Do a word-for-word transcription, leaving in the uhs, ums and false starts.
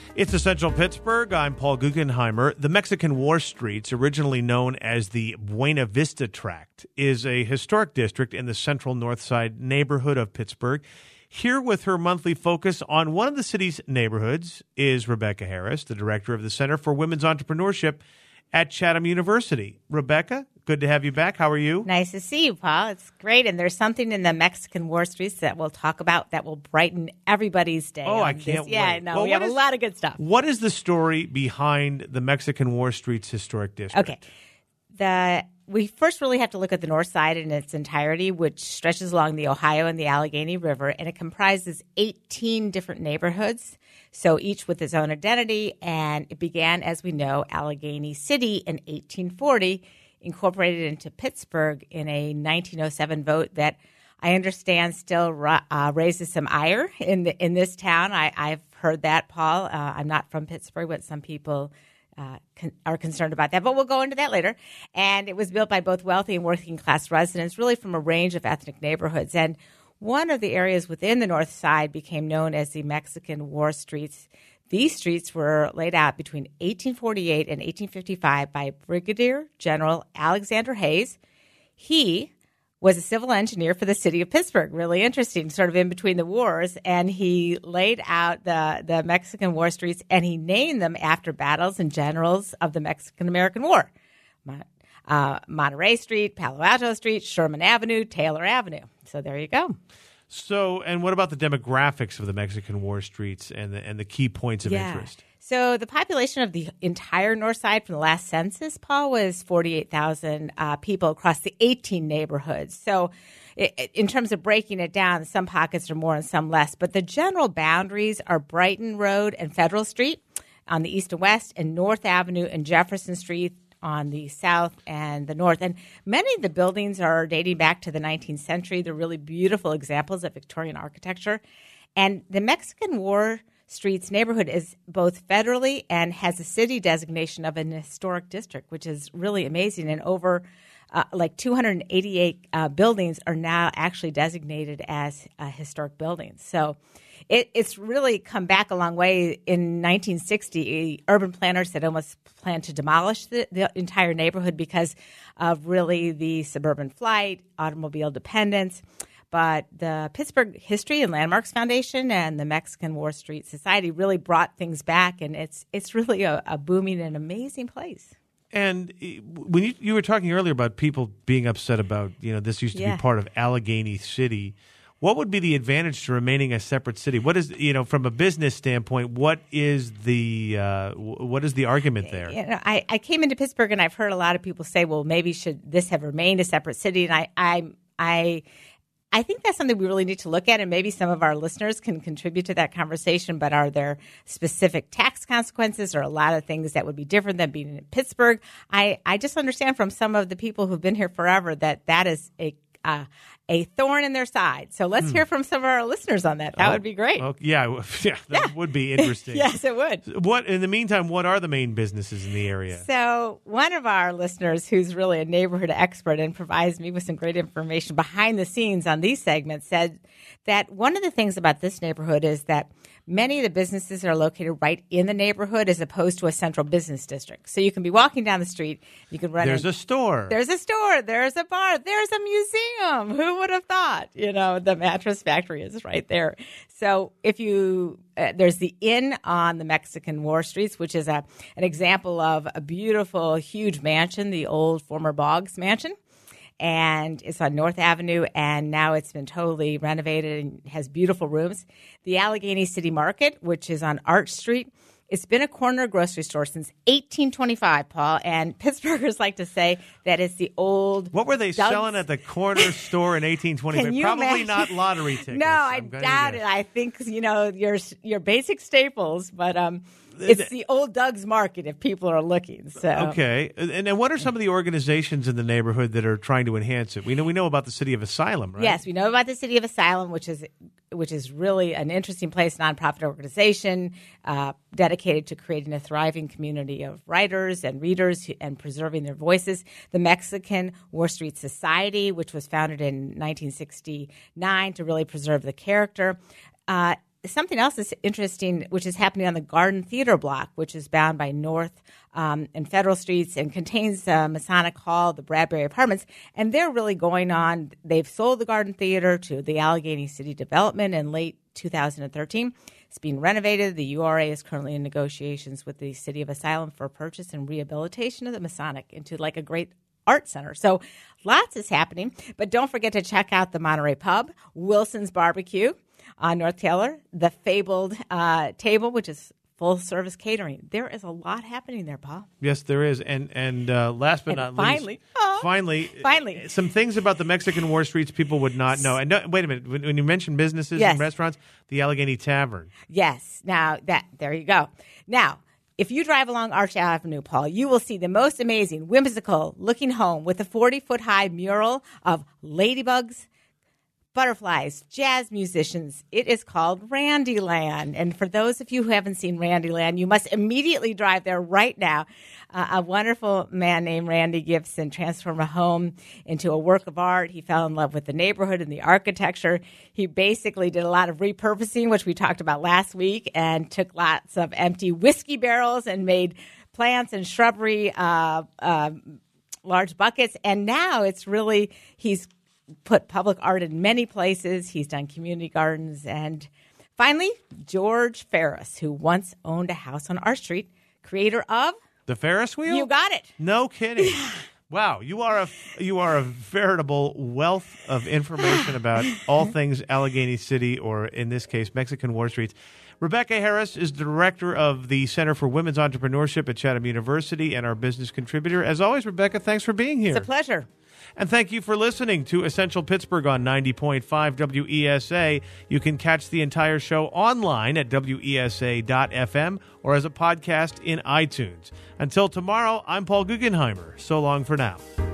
It's Essential Pittsburgh. I'm Paul Guggenheimer. The Mexican War Streets, originally known as the Buena Vista Tract, is a historic district in the central north side neighborhood of Pittsburgh. Here with her monthly focus on one of the city's neighborhoods is Rebecca Harris, the director of the Center for Women's Entrepreneurship at Chatham University. Rebecca, good to have you back. How are you? Nice to see you, Paul. It's great. And there's something in the Mexican War Streets that we'll talk about that will brighten everybody's day. Oh, I can't this. Yeah, wait. no, Well, we have is, a lot of good stuff. What is the story behind the Mexican War Streets Historic District? Okay. The we first really have to look at the north side in its entirety, which stretches along the Ohio and the Allegheny River, and it comprises eighteen different neighborhoods, so each with its own identity, and it began, as we know, Allegheny City in eighteen forty, incorporated into Pittsburgh in a nineteen oh seven vote that I understand still uh, raises some ire in the, in this town. I, I've heard that, Paul. Uh, I'm not from Pittsburgh, but some people Uh, con- are concerned about that, but we'll go into that later. And it was built by both wealthy and working class residents, really from a range of ethnic neighborhoods. And one of the areas within the north side became known as the Mexican War Streets. These streets were laid out between eighteen forty-eight and eighteen fifty-five by Brigadier General Alexander Hayes. He was a civil engineer for the city of Pittsburgh. Really interesting, sort of in between the wars. And he laid out the, the Mexican War Streets, and he named them after battles and generals of the Mexican-American War. Uh, Monterey Street, Palo Alto Street, Sherman Avenue, Taylor Avenue. So there you go. So, and what about the demographics of the Mexican War Streets and the, and the key points of yeah. interest? So the population of the entire north side from the last census, Paul, was forty-eight thousand uh, people across the eighteen neighborhoods. So it, it, in terms of breaking it down, some pockets are more and some less. But the general boundaries are Brighton Road and Federal Street on the east and west, and North Avenue and Jefferson Street on the south and the north. And many of the buildings are dating back to the nineteenth century. They're really beautiful examples of Victorian architecture. And the Mexican War Streets neighborhood is both federally and has a city designation of an historic district, which is really amazing. And over uh, like two hundred eighty-eight uh, buildings are now actually designated as uh, historic buildings. So it, it's really come back a long way. In nineteen sixty, urban planners had almost planned to demolish the, the entire neighborhood because of really the suburban flight, automobile dependence. But the Pittsburgh History and Landmarks Foundation and the Mexican War Street Society really brought things back, and it's it's really a, a booming and amazing place. And when you, you were talking earlier about people being upset about, you know, this used to yeah. be part of Allegheny City, what would be the advantage to remaining a separate city? What is, you know, from a business standpoint, what is the uh, what is the argument there? You know, I, I came into Pittsburgh, and I've heard a lot of people say, well, maybe should this have remained a separate city? And I I I. I think that's something we really need to look at, and maybe some of our listeners can contribute to that conversation. But are there specific tax consequences or a lot of things that would be different than being in Pittsburgh? I, I just understand from some of the people who've been here forever that that is a uh, a thorn in their side. So let's hmm. hear from some of our listeners on that. That oh, would be great. Oh, yeah, yeah, that yeah. would be interesting. Yes, it would. What in the meantime, what are the main businesses in the area? So one of our listeners, who's really a neighborhood expert and provides me with some great information behind the scenes on these segments, said that one of the things about this neighborhood is that many of the businesses are located right in the neighborhood as opposed to a central business district. So you can be walking down the street, you can run There's in, a store. There's a store. There's a bar. There's a museum. Who would have thought? You know, the mattress factory is right there. So if you, uh, there's the Inn on the Mexican War Streets, which is a an example of a beautiful, huge mansion, the old former Boggs mansion. And it's on North Avenue, and now it's been totally renovated and has beautiful rooms. The Allegheny City Market, which is on Arch Street, it's been a corner grocery store since eighteen twenty-five, Paul, and Pittsburghers like to say that it's the old What were they Doug's? selling at the corner store in eighteen twenty-five? Probably imagine? not lottery tickets. No, I I'm gonna doubt guess. it. I think, you know, your your basic staples, but um, it's the old Doug's Market if people are looking. So Okay. And then what are some of the organizations in the neighborhood that are trying to enhance it? We know we know about the City of Asylum, right? Yes, we know about the City of Asylum, which is which is really an interesting place, nonprofit organization uh, dedicated to creating a thriving community of writers and readers and preserving their voices. The Mexican War Street Society, which was founded in nineteen sixty-nine to really preserve the character. Uh, something else is interesting, which is happening on the Garden Theater block, which is bound by North um, and Federal Streets and contains uh, Masonic Hall, the Bradbury Apartments. And they're really going on. They've sold the Garden Theater to the Allegheny City Development in late two thousand thirteen. It's being renovated. The U R A is currently in negotiations with the City of Asylum for purchase and rehabilitation of the Masonic into like a great art center. So lots is happening. But don't forget to check out the Monterey Pub, Wilson's Barbecue on North Taylor, the Fabled uh, Table, which is full-service catering. There is a lot happening there, Paul. Yes, there is. And and uh, last but And not finally, least, oh, finally, finally. some things about the Mexican War Streets people would not know. And no, wait a minute. When, when you mention businesses Yes. and restaurants, the Allegheny Tavern. Yes. Now, that there you go. Now, if you drive along Arch Avenue, Paul, you will see the most amazing, whimsical-looking home with a forty-foot-high mural of ladybugs, butterflies, jazz musicians. It is called Randyland. And for those of you who haven't seen Randyland, you must immediately drive there right now. Uh, a wonderful man named Randy Gibson transformed a home into a work of art. He fell in love with the neighborhood and the architecture. He basically did a lot of repurposing, which we talked about last week, and took lots of empty whiskey barrels and made plants and shrubbery, uh, uh, large buckets. And now it's really, he's put public art in many places. He's done community gardens. And finally, George Ferris, who once owned a house on Arch Street, creator of The Ferris wheel? You Got It. No kidding. Wow, you are a you are a veritable wealth of information about all things Allegheny City, or in this case, Mexican War Streets. Rebecca Harris is the director of the Center for Women's Entrepreneurship at Chatham University and our business contributor. As always, Rebecca, thanks for being here. It's a pleasure. And thank you for listening to Essential Pittsburgh on ninety point five W E S A. You can catch the entire show online at W E S A dot F M or as a podcast in iTunes. Until tomorrow, I'm Paul Guggenheimer. So long for now.